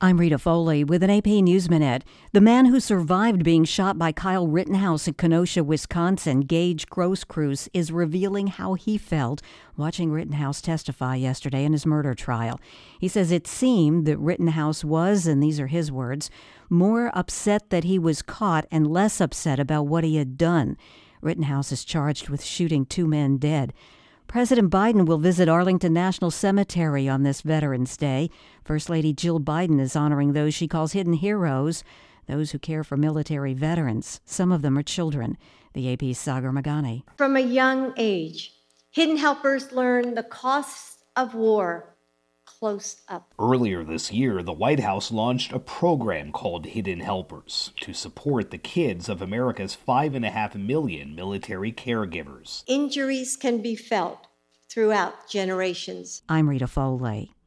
I'm Rita Foley with an AP News Minute. The man who survived being shot by Kyle Rittenhouse in Kenosha, Wisconsin, Gage Grosskreutz, is revealing how he felt watching Rittenhouse testify yesterday in his murder trial. He says it seemed that Rittenhouse was, and these are his words, more upset that he was caught and less upset about what he had done. Rittenhouse is charged with shooting 2 men dead. President Biden will visit Arlington National Cemetery on this Veterans Day. First Lady Jill Biden is honoring those she calls hidden heroes, those who care for military veterans. Some of them are children. The AP's Sagar Meghani. From a young age, hidden helpers learn the costs of war close up. Earlier this year, the White House launched a program called Hidden Helpers to support the kids of America's 5.5 million military caregivers. Injuries can be felt throughout generations. I'm Rita Foley.